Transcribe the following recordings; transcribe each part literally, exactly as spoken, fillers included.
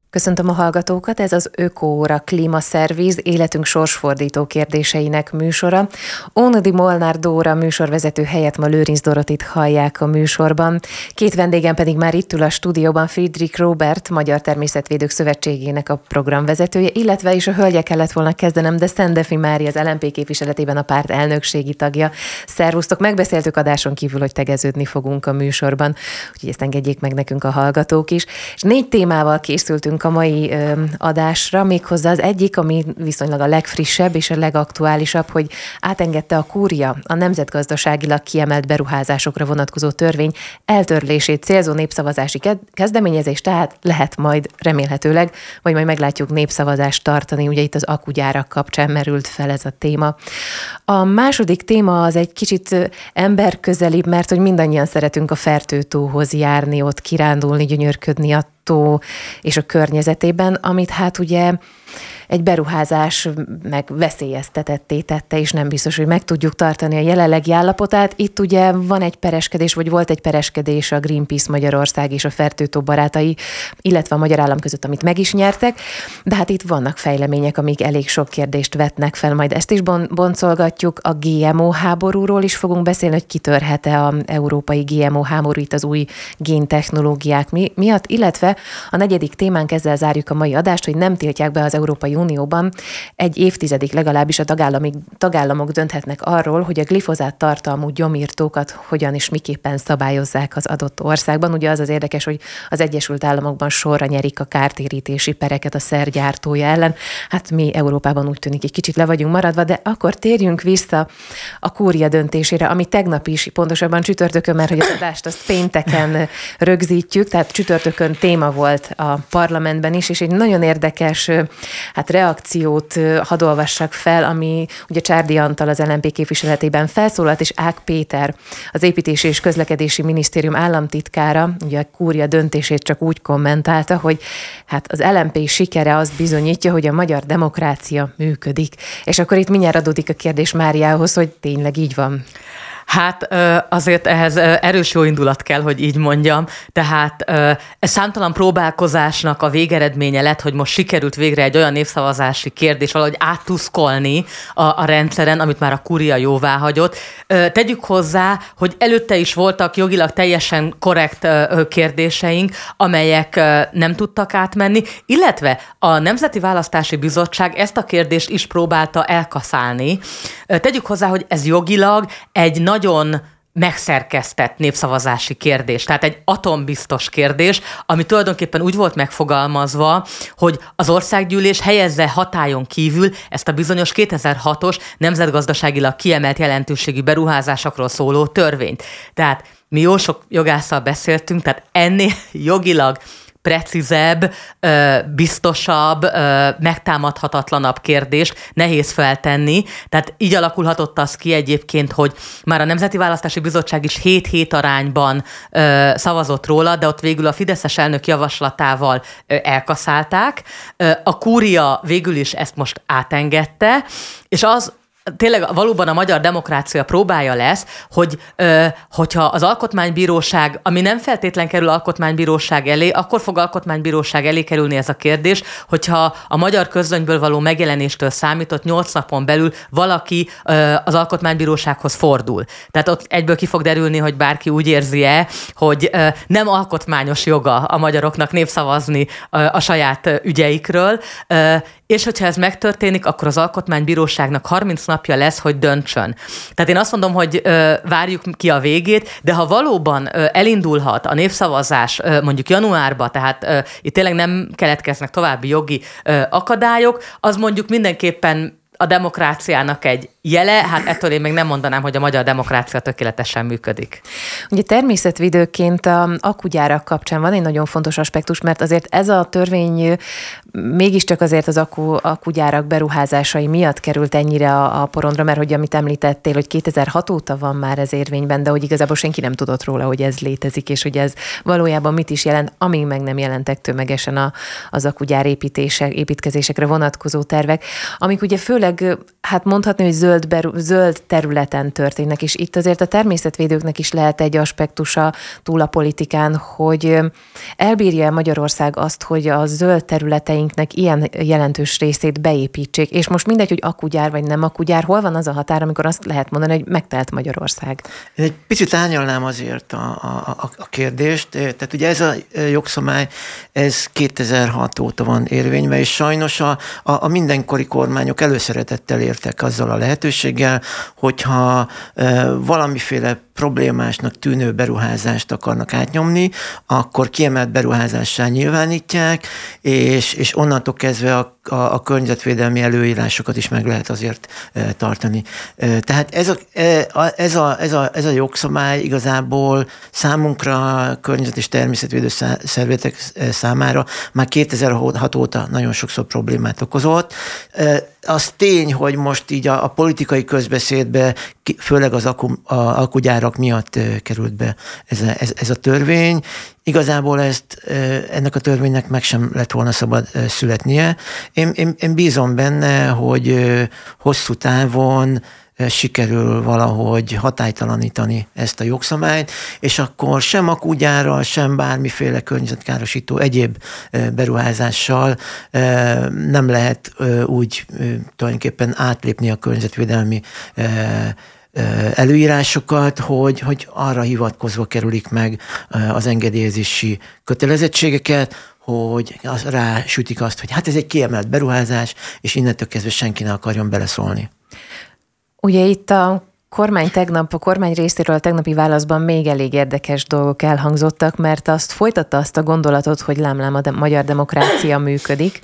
Köszöntöm a hallgatókat, ez az Öko-óra klímaszerviz életünk sorsfordító kérdéseinek műsora. Ónodi Molnár Dóra műsorvezető helyett ma Lőrinc Dorotit hallják a műsorban. Két vendégem pedig már itt ül a stúdióban, Friedrich Róbert, Magyar Természetvédők Szövetségének a programvezetője, illetve is a hölgyek kellett volna kezdenem, de Szendefi Mária az el em pé képviseletében a párt elnökségi tagja. Szervusztok, megbeszéltük adáson kívül, hogy tegeződni fogunk a műsorban, úgyhogy ezt engedjék meg nekünk a hallgatók is. És négy témával készültünk a mai ö, adásra, méghozzá az egyik, ami viszonylag a legfrissebb és a legaktuálisabb, hogy átengedte a kúria a nemzetgazdaságilag kiemelt beruházásokra vonatkozó törvény eltörlését célzó népszavazási kezdeményezés, tehát lehet majd remélhetőleg, vagy majd meglátjuk népszavazást tartani, ugye itt az akkugyárak kapcsán merült fel ez a téma. A második téma az egy kicsit emberközelibb, mert hogy mindannyian szeretünk a Fertőtóhoz járni, ott kirándulni, gyönyörködni a tó és a környezetében, amit hát ugye egy beruházás meg veszélyeztetetté tette, és nem biztos, hogy meg tudjuk tartani a jelenlegi állapotát. Itt ugye van egy pereskedés, vagy volt egy pereskedés a Greenpeace Magyarország és a Fertőtó barátai, illetve a magyar állam között, amit meg is nyertek, de hát itt vannak fejlemények, amik elég sok kérdést vetnek fel, majd ezt is bon- boncolgatjuk. A gé em o háborúról is fogunk beszélni, hogy kitörhet-e az európai gé em o háború itt az új géntechnológiák mi- miatt, illetve a negyedik témánk, ezzel zárjuk a mai adást, hogy nem tiltják be az Európai Unióban. Egy évtizedig legalábbis a tagállami, tagállamok dönthetnek arról, hogy a glifozát tartalmú gyomírtókat hogyan és miképpen szabályozzák az adott országban. Ugye az az érdekes, hogy az Egyesült Államokban sorra nyerik a kártérítési pereket a szergyártója ellen. Hát mi Európában úgy tűnik, egy kicsit le vagyunk maradva, de akkor térjünk vissza a kúria döntésére, ami tegnap is, pontosabban csütörtökön, mert hogy az adást azt pénteken rögzítjük, tehát csütörtökön téma volt a parlamentben is, és egy nagyon érdekes hát reakciót hadd olvassak fel, ami ugye Csárdi Antal az el em pé képviseletében felszólalt, és Ág Péter, az Építési és Közlekedési Minisztérium államtitkára, ugye a kúria döntését csak úgy kommentálta, hogy hát az el em pé sikere azt bizonyítja, hogy a magyar demokrácia működik. És akkor itt mindjárt adódik a kérdés Máriához, hogy tényleg így van. Hát azért ehhez erős jó indulat kell, hogy így mondjam. Tehát ez számtalan próbálkozásnak a végeredménye lett, hogy most sikerült végre egy olyan népszavazási kérdés valahogy áttuszkolni a, a rendszeren, amit már a kúria jóvá hagyott. Tegyük hozzá, hogy előtte is voltak jogilag teljesen korrekt kérdéseink, amelyek nem tudtak átmenni, illetve a Nemzeti Választási Bizottság ezt a kérdést is próbálta elkaszálni. Tegyük hozzá, hogy ez jogilag egy nagy nagyon megszerkesztett népszavazási kérdés, tehát egy atombiztos kérdés, ami tulajdonképpen úgy volt megfogalmazva, hogy az országgyűlés helyezze hatályon kívül ezt a bizonyos kétezer-hatos nemzetgazdaságilag kiemelt jelentőségű beruházásokról szóló törvényt. Tehát mi jó sok jogásszal beszéltünk, tehát ennél jogilag precízebb, biztosabb, megtámadhatatlanabb kérdést nehéz feltenni. Tehát így alakulhatott az ki egyébként, hogy már a Nemzeti Választási Bizottság is hét-hét arányban szavazott róla, de ott végül a fideszes elnök javaslatával elkaszálták. A kúria végül is ezt most átengedte, és az tényleg valóban a magyar demokrácia próbája lesz, hogy ö, hogyha az alkotmánybíróság, ami nem feltétlen kerül alkotmánybíróság elé, akkor fog alkotmánybíróság elé kerülni ez a kérdés, hogyha a magyar közlönyből való megjelenéstől számított nyolc napon belül valaki ö, az alkotmánybírósághoz fordul. Tehát ott egyből ki fog derülni, hogy bárki úgy érzi-e, hogy ö, nem alkotmányos joga a magyaroknak népszavazni ö, a saját ügyeikről, ö, és hogyha ez megtörténik, akkor az alkotmánybíróságnak harminc napja lesz, hogy döntsön. Tehát én azt mondom, hogy ö, várjuk ki a végét, de ha valóban ö, elindulhat a népszavazás ö, mondjuk januárba, tehát ö, itt tényleg nem keletkeznek további jogi ö, akadályok, az mondjuk mindenképpen a demokráciának egy jele, hát ettől én még nem mondanám, hogy a magyar demokrácia tökéletesen működik. Ugye természetvédőként a akkugyárak kapcsán van egy nagyon fontos aspektus, mert azért ez a törvény mégiscsak azért az akku, akkugyárak beruházásai miatt került ennyire a, a porondra, mert hogy amit említettél, hogy kétezer-hat óta van már ez érvényben, de hogy igazából senki nem tudott róla, hogy ez létezik, és hogy ez valójában mit is jelent, amíg meg nem jelentek tömegesen a, az akkugyár építések, építkezésekre vonatkozó tervek, amik ugye főleg, hát mondhatni, hogy zöld zöld, beru, zöld területen történnek, és itt azért a természetvédőknek is lehet egy aspektusa túl a politikán, hogy elbírja Magyarország azt, hogy a zöld területeinknek ilyen jelentős részét beépítsék, és most mindegy, hogy akugyár vagy nem akugyár, hol van az a határ, amikor azt lehet mondani, hogy megtelt Magyarország? Én egy picit árnyalnám azért a, a, a kérdést, tehát ugye ez a jogszabály, ez kétezer-hat óta van érvényben, és sajnos a, a, a mindenkori kormányok előszeretettel értek azzal a lehetőséggel, hogyha e, valamiféle problémásnak tűnő beruházást akarnak átnyomni, akkor kiemelt beruházássá nyilvánítják, és, és onnantól kezdve a, a, a környezetvédelmi előírásokat is meg lehet azért e, tartani. E, tehát ez a, e, ez, a, ez, a, ez a jogszabály igazából számunkra, környezet- és természetvédő szervezetek számára már kétezer-hat óta nagyon sokszor problémát okozott. E, az tény, hogy most így a, a politikai közbeszédbe, főleg az aku, a, akugyárak miatt került be ez a, ez, ez a törvény. Igazából ezt, ennek a törvénynek meg sem lett volna szabad születnie. Én, én, én bízom benne, hogy hosszú távon sikerül valahogy hatálytalanítani ezt a jogszabályt, és akkor sem akugyárral, sem bármiféle környezetkárosító egyéb beruházással nem lehet úgy tulajdonképpen átlépni a környezetvédelmi előírásokat, hogy, hogy arra hivatkozva kerülik meg az engedélyezési kötelezettségeket, hogy az, rásütik azt, hogy hát ez egy kiemelt beruházás, és innentől kezdve senki ne akarjon beleszólni. Ugye itt a kormány tegnap, a kormány részéről a tegnapi válaszban még elég érdekes dolgok elhangzottak, mert azt folytatta azt a gondolatot, hogy lámlám a de- magyar demokrácia működik,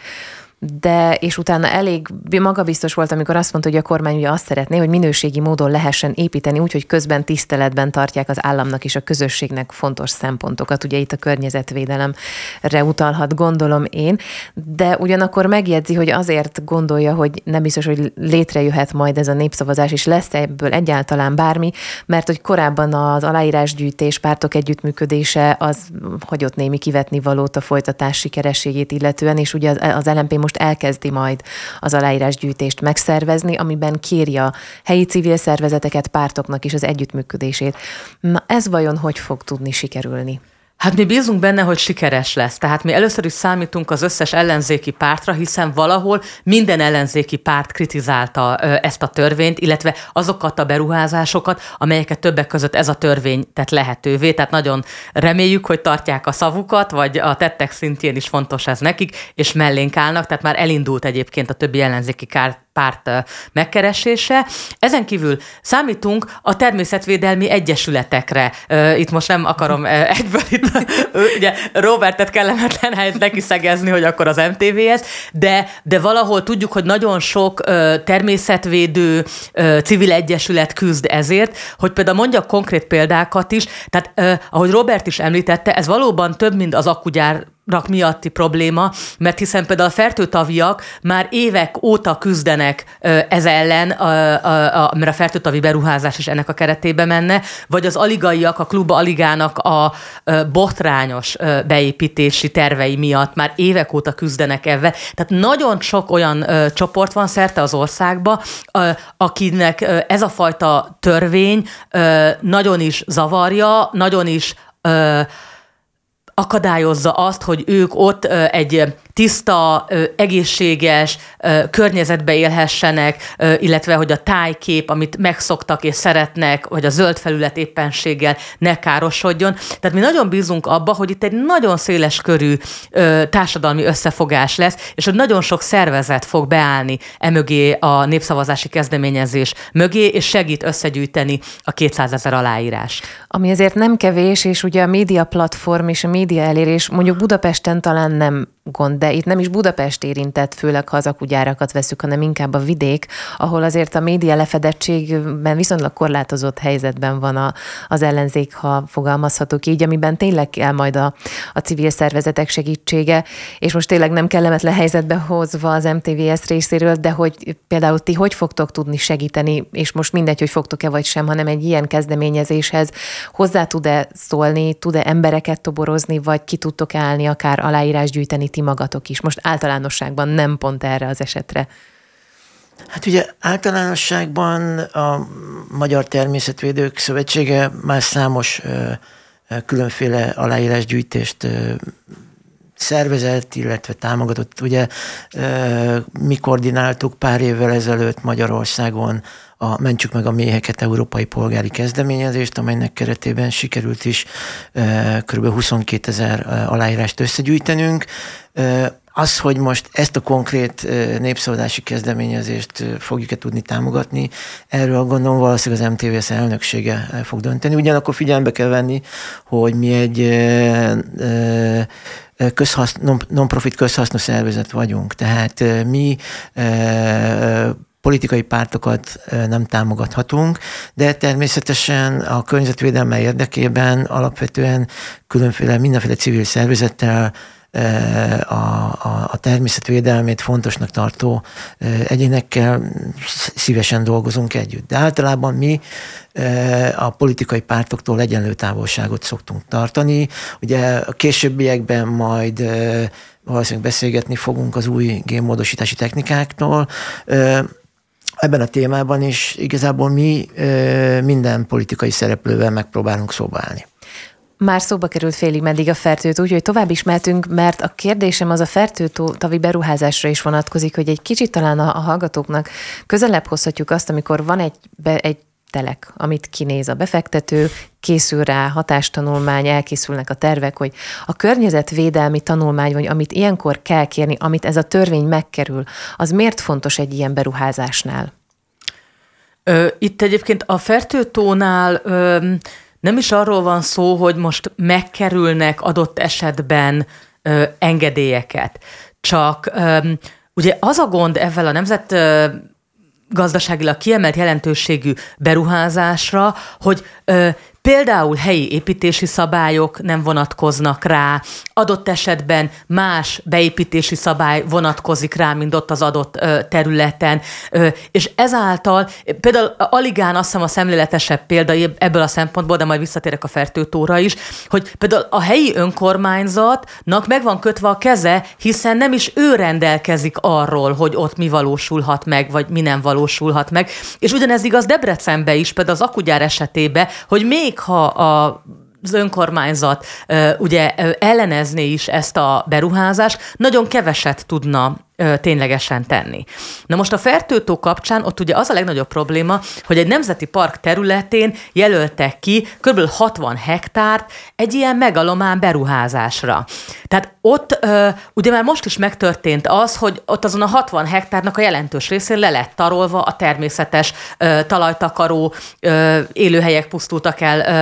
de és utána elég magabiztos volt, amikor azt mondta, hogy a kormány ugye azt szeretné, hogy minőségi módon lehessen építeni, úgyhogy közben tiszteletben tartják az államnak és a közösségnek fontos szempontokat. Ugye itt a környezetvédelemre utalhat, gondolom én, de ugyanakkor megjegyzi, hogy azért gondolja, hogy nem biztos, hogy létrejöhet majd ez a népszavazás, és lesz ebből egyáltalán bármi, mert hogy korábban az aláírásgyűjtés, pártok együttműködése az hagyott némi kivetni valót a folytatás sikerességét illetően, és ugye az el em pé most elkezdi majd az aláírásgyűjtést megszervezni, amiben kéri a helyi civil szervezeteket, pártoknak is az együttműködését. Na ez vajon hogy fog tudni sikerülni? Hát mi bízunk benne, hogy sikeres lesz. Tehát mi először is számítunk az összes ellenzéki pártra, hiszen valahol minden ellenzéki párt kritizálta ezt a törvényt, illetve azokat a beruházásokat, amelyeket többek között ez a törvény tett lehetővé. Tehát nagyon reméljük, hogy tartják a szavukat, vagy a tettek szintjén is fontos ez nekik, és mellénk állnak. Tehát már elindult egyébként a többi ellenzéki kárt párt megkeresése. Ezen kívül számítunk a természetvédelmi egyesületekre. Itt most nem akarom egyből itt, ugye Robertet kellemetlen helyet neki szegezni, hogy akkor az em té vé es, de, de valahol tudjuk, hogy nagyon sok természetvédő civil egyesület küzd ezért, hogy például mondjak konkrét példákat is, tehát ahogy Robert is említette, ez valóban több, mint az akugyár miatti probléma, mert hiszen például a fertőtaviak már évek óta küzdenek ez ellen, a, a, a, mert a fertőtavi beruházás is ennek a keretébe menne, vagy az aligaiak, a Klub Aligának a, a botrányos beépítési tervei miatt már évek óta küzdenek ebben. Tehát nagyon sok olyan ö, csoport van szerte az országba, ö, akinek ö, ez a fajta törvény ö, nagyon is zavarja, nagyon is ö, akadályozza azt, hogy ők ott egy tiszta, egészséges környezetbe élhessenek, illetve hogy a tájkép, amit megszoktak és szeretnek, vagy a zöld felület éppenséggel ne károsodjon. Tehát mi nagyon bízunk abba, hogy itt egy nagyon széles körű társadalmi összefogás lesz, és hogy nagyon sok szervezet fog beállni emögé a népszavazási kezdeményezés mögé, és segít összegyűjteni a kétszázezer aláírás. Ami azért nem kevés, és ugye a média platform és a média elérés mondjuk Budapesten talán nem gond, de itt nem is Budapest érintett, főleg ha az akugyárakat veszük, hanem inkább a vidék, ahol azért a média lefedettségben viszonylag korlátozott helyzetben van a, az ellenzék, ha fogalmazhatok így, amiben tényleg kell majd a, a civil szervezetek segítsége, és most tényleg nem kellemetlen helyzetbe hozva az em té vé es részéről, de hogy például ti hogy fogtok tudni segíteni, és most mindegy, hogy fogtok-e vagy sem, hanem egy ilyen kezdeményezéshez hozzá tud-e szólni, tud-e embereket toborozni, vagy ki tudtok állni, akár aláírás gyűjteni ti magatok is. Most általánosságban nem pont erre az esetre. Hát ugye általánosságban a Magyar Természetvédők Szövetsége már számos különféle aláírásgyűjtést szervezett, illetve támogatott. Ugye mi koordináltuk pár évvel ezelőtt Magyarországon a Mentsük meg a méheket európai polgári kezdeményezést, amelynek keretében sikerült is kb. huszonkétezer aláírást összegyűjtenünk. Az, hogy most ezt a konkrét népszavazási kezdeményezést fogjuk-e tudni támogatni, erről gondolom valószínűleg az em té vé es elnöksége fog dönteni. Ugyanakkor figyelembe kell venni, hogy mi egy közhasz, non-profit közhasznú szervezet vagyunk. Tehát mi politikai pártokat nem támogathatunk, de természetesen a környezetvédelme érdekében alapvetően különféle, mindenféle civil szervezettel, A, a, a természetvédelmét fontosnak tartó egyénekkel szívesen dolgozunk együtt. De általában mi a politikai pártoktól egyenlő távolságot szoktunk tartani. Ugye a későbbiekben majd valószínűleg beszélgetni fogunk az új génmódosítási technikáktól. Ebben a témában is igazából mi minden politikai szereplővel megpróbálunk szóba állni. Már szóba került félig meddig a fertőtó, úgyhogy tovább is mehetünk, mert a kérdésem az a fertőtavi beruházásra is vonatkozik, hogy egy kicsit talán a, a hallgatóknak közelebb hozhatjuk azt, amikor van egy, be, egy telek, amit kinéz a befektető, készül rá hatástanulmány, elkészülnek a tervek, hogy a környezetvédelmi tanulmány, vagy amit ilyenkor kell kérni, amit ez a törvény megkerül, az miért fontos egy ilyen beruházásnál? Itt egyébként a fertőtónál nem is arról van szó, hogy most megkerülnek adott esetben ö, engedélyeket. Csak ö, ugye az a gond ezzel a nemzet ö, gazdaságilag kiemelt jelentőségű beruházásra, hogy ö, például helyi építési szabályok nem vonatkoznak rá, adott esetben más beépítési szabály vonatkozik rá, mint ott az adott ö, területen, ö, és ezáltal például aligán azt hiszem a szemléletesebb példa ebből a szempontból, de majd visszatérek a fertőtóra is, hogy például a helyi önkormányzatnak meg van kötve a keze, hiszen nem is ő rendelkezik arról, hogy ott mi valósulhat meg, vagy mi nem valósulhat meg. És ugyanez igaz Debrecenbe is, például az akugyár esetében, hogy még ha a az önkormányzat ugye ellenezné is ezt a beruházást, nagyon keveset tudna ténylegesen tenni. Na most a fertőtó kapcsán ott ugye az a legnagyobb probléma, hogy egy nemzeti park területén jelöltek ki kb. hatvan hektárt egy ilyen megalomán beruházásra. Tehát ott ugye már most is megtörtént az, hogy ott azon a hatvan hektárnak a jelentős részén le lett tarolva a természetes talajtakaró, élőhelyek pusztultak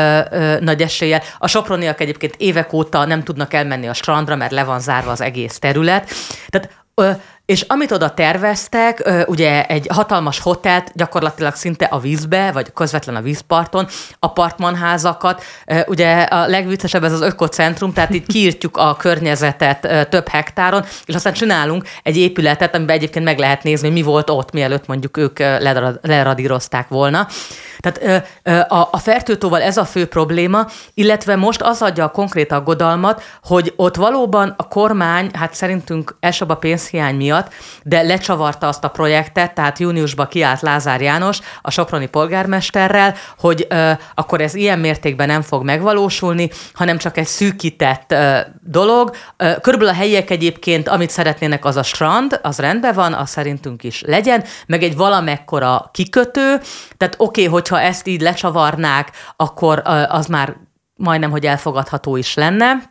el nagy eséllyel. A soproniak egyébként évek óta nem tudnak elmenni a strandra, mert le van zárva az egész terület. Tehát és amit oda terveztek, ugye egy hatalmas hotelt, gyakorlatilag szinte a vízbe, vagy közvetlen a vízparton, apartmanházakat, ugye a legviccesebb ez az ökocentrum, tehát így kiírtjuk a környezetet több hektáron, és aztán csinálunk egy épületet, amiben egyébként meg lehet nézni, hogy mi volt ott, mielőtt mondjuk ők leradírozták volna. Tehát a, a fertőtóval ez a fő probléma, illetve most az adja a konkrét aggodalmat, hogy ott valóban a kormány, hát szerintünk elsőbb a pénzhiány miatt, de lecsavarta azt a projektet, tehát júniusban kiállt Lázár János a soproni polgármesterrel, hogy ö, akkor ez ilyen mértékben nem fog megvalósulni, hanem csak egy szűkített ö, dolog. Ö, körülbelül a helyiek egyébként, amit szeretnének, az a strand, az rendben van, az szerintünk is legyen, meg egy valamekkora kikötő, tehát oké, okay, hogyha ezt így lecsavarnák, akkor ö, az már majdnem, hogy elfogadható is lenne.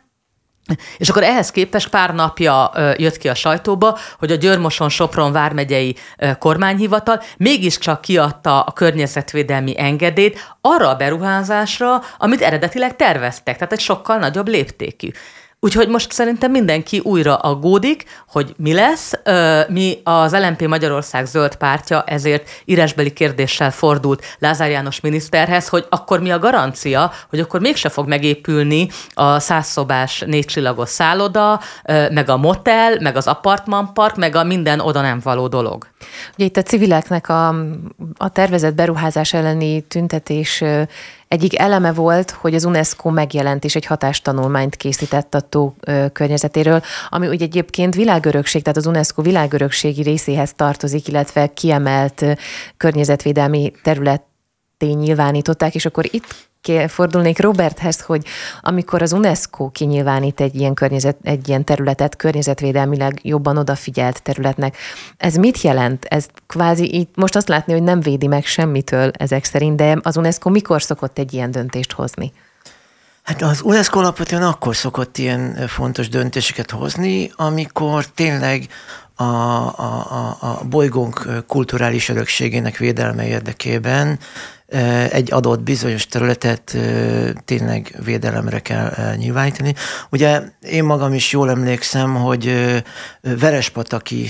És akkor ehhez képest pár napja jött ki a sajtóba, hogy a Győr-Moson-Sopron vármegyei kormányhivatal mégiscsak kiadta a környezetvédelmi engedélyt arra a beruházásra, amit eredetileg terveztek, tehát egy sokkal nagyobb léptékű. Úgyhogy most szerintem mindenki újra aggódik, hogy mi lesz. Mi az el em pé Magyarország zöld pártja ezért írásbeli kérdéssel fordult Lázár János miniszterhez, hogy akkor mi a garancia, hogy akkor mégse fog megépülni a százszobás négycsillagos szálloda, meg a motel, meg az apartmanpark, meg a minden oda nem való dolog. Ugye itt a civileknek a, a tervezett beruházás elleni tüntetés egyik eleme volt, hogy az UNESCO megjelent és egy hatástanulmányt készített a tó környezetéről, ami ugye egyébként világörökség, tehát az UNESCO világörökségi részéhez tartozik, illetve kiemelt környezetvédelmi területté nyilvánították, és akkor itt fordulnék Roberthez, hogy amikor az UNESCO kinyilvánít egy ilyen, környezet, egy ilyen területet környezetvédelmileg jobban odafigyelt területnek, ez mit jelent? Ez kvázi így most azt látni, hogy nem védi meg semmitől ezek szerint, de az UNESCO mikor szokott egy ilyen döntést hozni? Hát az UNESCO alapvetően akkor szokott ilyen fontos döntéseket hozni, amikor tényleg a, a, a, a bolygónk kulturális örökségének védelme érdekében egy adott bizonyos területet tényleg védelemre kell nyilvánítani. Ugye én magam is jól emlékszem, hogy verespataki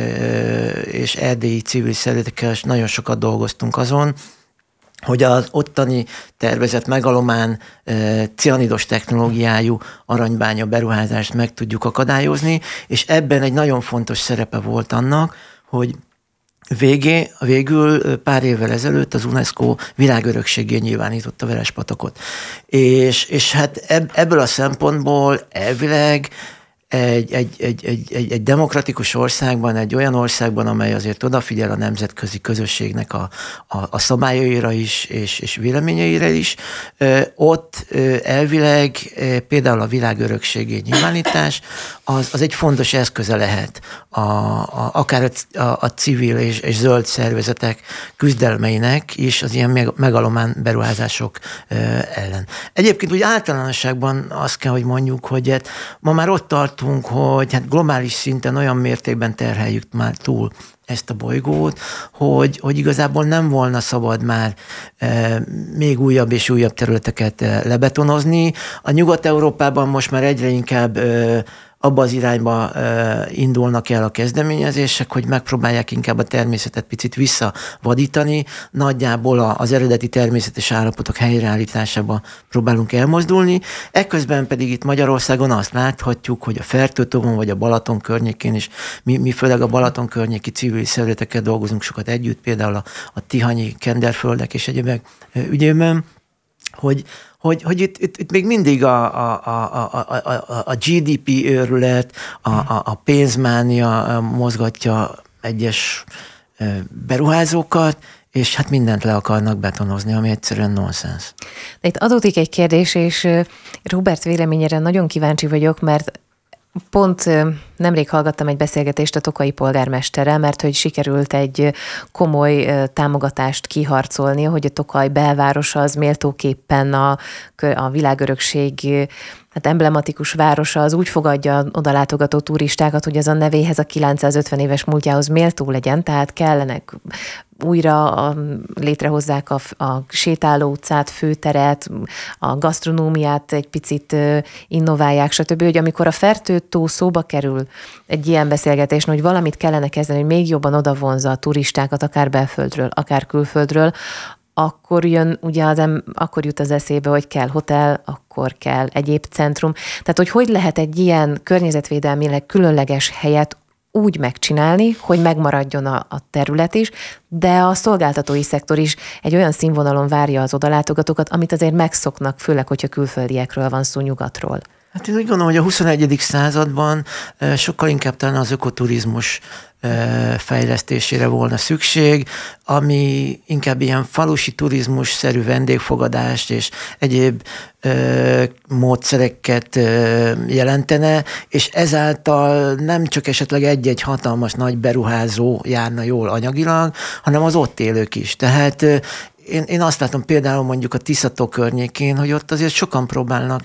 és erdélyi civil szervezetekkel nagyon sokat dolgoztunk azon, hogy az ottani tervezett megalomán cianidos technológiájú aranybánya beruházást meg tudjuk akadályozni, és ebben egy nagyon fontos szerepe volt annak, hogy Végé, végül pár évvel ezelőtt az UNESCO világörökségé nyilvánította Verespatakot. És, és hát ebből a szempontból elvileg egy, egy, egy, egy, egy, egy demokratikus országban, egy olyan országban, amely azért odafigyel a nemzetközi közösségnek a, a, a szabályaira is, és, és véleményeire is, ott elvileg például a világörökségé nyilvánítás az, az egy fontos eszköze lehet a, a, akár a, a, a civil és, és zöld szervezetek küzdelmeinek is az ilyen megalomán beruházások ellen. Egyébként úgy általánosságban azt kell, hogy mondjuk, hogy hát ma már ott tartunk, hogy hát globális szinten olyan mértékben terheljük már túl ezt a bolygót, hogy, hogy igazából nem volna szabad már e, még újabb és újabb területeket e, lebetonozni. A Nyugat-Európában most már egyre inkább e, abba az irányba e, indulnak el a kezdeményezések, hogy megpróbálják inkább a természetet picit visszavadítani. Nagyjából az eredeti természetes állapotok helyreállításába próbálunk elmozdulni. Ekközben pedig itt Magyarországon azt láthatjuk, hogy a Fertőtovon vagy a Balaton környékén is, mi, mi főleg a Balaton környéki civil szervezetekkel dolgozunk sokat együtt, például a, a tihanyi kenderföldek és egyébek ügyében, hogy hogy, hogy itt, itt, itt még mindig a, a, a, a, a, a gé dé pé őrület, a, a, a pénzmánia mozgatja egyes beruházókat, és hát mindent le akarnak betonozni, ami egyszerűen nonsens. De itt adódik egy kérdés, és Robert véleményére nagyon kíváncsi vagyok, mert pont nemrég hallgattam egy beszélgetést a tokaji polgármesterrel, mert hogy sikerült egy komoly támogatást kiharcolni, hogy a Tokaj belvárosa az méltóképpen a, a világörökség hát emblematikus városa, az úgy fogadja oda látogató turistákat, hogy az a nevéhez, a kilencszázötven éves múltjához méltó legyen, tehát kellenek újra a, létrehozzák a, a sétáló utcát, főteret, a gasztronómiát egy picit innoválják, stb. Hogy amikor a Fertő-tó szóba kerül egy ilyen beszélgetésnél, hogy valamit kellene kezdeni, hogy még jobban odavonza a turistákat, akár belföldről, akár külföldről, akkor jön, ugye az, akkor jut az eszébe, hogy kell hotel, akkor kell egyéb centrum. Tehát, hogy hogy lehet egy ilyen környezetvédelmileg különleges helyet úgy megcsinálni, hogy megmaradjon a, a terület is, de a szolgáltatói szektor is egy olyan színvonalon várja az odalátogatókat, amit azért megszoknak, főleg, hogyha külföldiekről van szó nyugatról. Hát én úgy gondolom, hogy a huszonegyedik században sokkal inkább talán az ökoturizmus fejlesztésére volna szükség, ami inkább ilyen falusi turizmus-szerű vendégfogadást és egyéb ö, módszereket ö, jelentene, és ezáltal nem csak esetleg egy-egy hatalmas nagy beruházó járna jól anyagilag, hanem az ott élők is. Tehát ö, Én, én azt látom például mondjuk a Tisza-tó környékén, hogy ott azért sokan próbálnak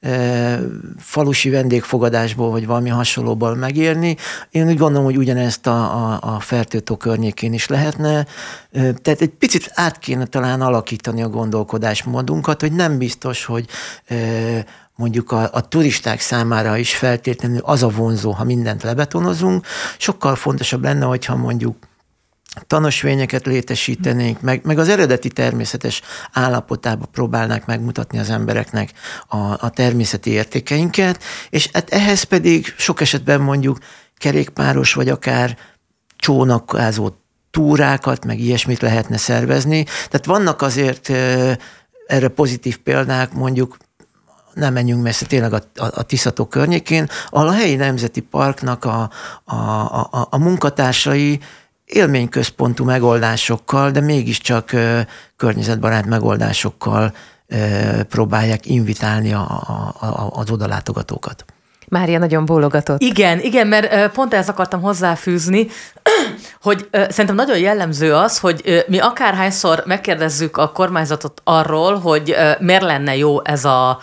e, falusi vendégfogadásból, vagy valami hasonlóból megérni. Én úgy gondolom, hogy ugyanezt a, a, a Fertő-tó környékén is lehetne. E, tehát egy picit át kéne talán alakítani a gondolkodásmódunkat, hogy nem biztos, hogy e, mondjuk a, a turisták számára is feltétlenül az a vonzó, ha mindent lebetonozunk. Sokkal fontosabb lenne, hogyha mondjuk tanösvényeket létesítenénk, meg, meg az eredeti természetes állapotába próbálnák megmutatni az embereknek a, a természeti értékeinket, és hát ehhez pedig sok esetben mondjuk kerékpáros, vagy akár csónakázó túrákat, meg ilyesmit lehetne szervezni. Tehát vannak azért erre pozitív példák, mondjuk nem menjünk messze, tényleg a, a, a Tisza-tó környékén, ahol a helyi nemzeti parknak a, a, a, a munkatársai élményközpontú megoldásokkal, de mégiscsak ö, környezetbarát megoldásokkal ö, próbálják invitálni a, a, a, az odalátogatókat. Mária nagyon bólogatott. Igen, igen, mert pont ezt akartam hozzáfűzni, hogy szerintem nagyon jellemző az, hogy mi akárhányszor megkérdezzük a kormányzatot arról, hogy miért lenne jó ez a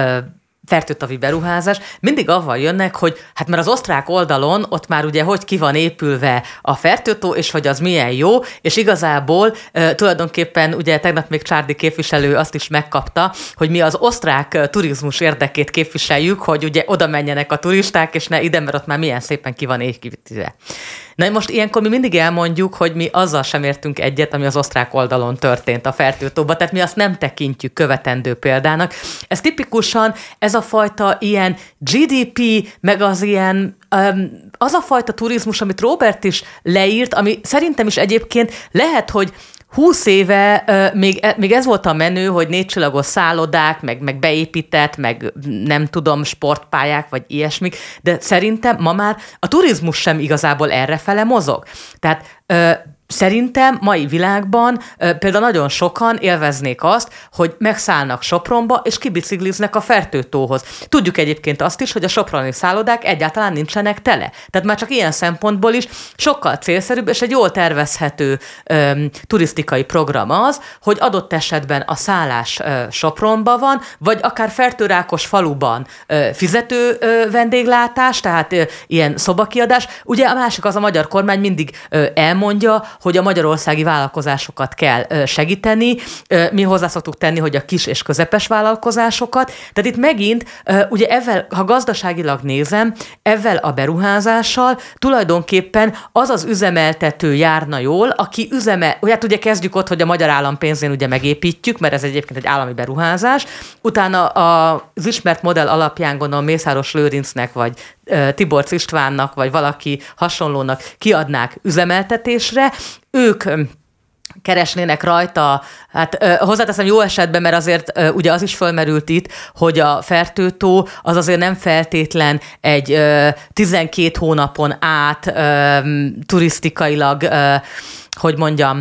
fertőtavi beruházás, mindig avval jönnek, hogy hát mert az osztrák oldalon ott már ugye hogy ki van épülve a fertőtó, és hogy az milyen jó, és igazából e, tulajdonképpen ugye tegnap még Csárdi képviselő azt is megkapta, hogy mi az osztrák turizmus érdekét képviseljük, hogy ugye oda menjenek a turisták, és ne ide, mert ott már milyen szépen ki van építve. Na most ilyenkor mi mindig elmondjuk, hogy mi azzal sem értünk egyet, ami az osztrák oldalon történt a fertőtóban, tehát mi azt nem tekintjük követendő példának. Ez tipikusan ez a fajta ilyen gé dé pé, meg az ilyen um, az a fajta turizmus, amit Róbert is leírt, ami szerintem is egyébként lehet, hogy húsz éve uh, még, még ez volt a menő, hogy négycsillagos szállodák, meg, meg beépített, meg nem tudom, sportpályák, vagy ilyesmik, de szerintem ma már a turizmus sem igazából errefele mozog. Tehát uh, szerintem mai világban uh, például nagyon sokan élveznék azt, hogy megszállnak Sopronba, és kibicikliznek a Fertőtóhoz. Tudjuk egyébként azt is, hogy a soproni szállodák egyáltalán nincsenek tele. Tehát már csak ilyen szempontból is sokkal célszerűbb, és egy jól tervezhető um, turisztikai program az, hogy adott esetben a szállás uh, Sopronba van, vagy akár Fertőrákos faluban uh, fizető uh, vendéglátás, tehát uh, ilyen szobakiadás. Ugye a másik az, a magyar kormány mindig uh, elmondja, hogy a magyarországi vállalkozásokat kell segíteni. Mi hozzá szoktuk tenni, hogy a kis és közepes vállalkozásokat. Tehát itt megint, ugye ezzel, ha gazdaságilag nézem, ezzel a beruházással tulajdonképpen az az üzemeltető járna jól, aki üzemel, hát ugye kezdjük ott, hogy a magyar állam pénzén ugye megépítjük, mert ez egyébként egy állami beruházás. Utána az ismert modell alapján gondolom Mészáros Lőrincnek, vagy Tiborcs Istvánnak, vagy valaki hasonlónak kiadnák üzemeltetésre, ők keresnének rajta, hát hozzáteszem jó esetben, mert azért ugye az is fölmerült itt, hogy a Fertőtó az azért nem feltétlen egy tizenkét hónapon át turisztikailag, hogy mondjam,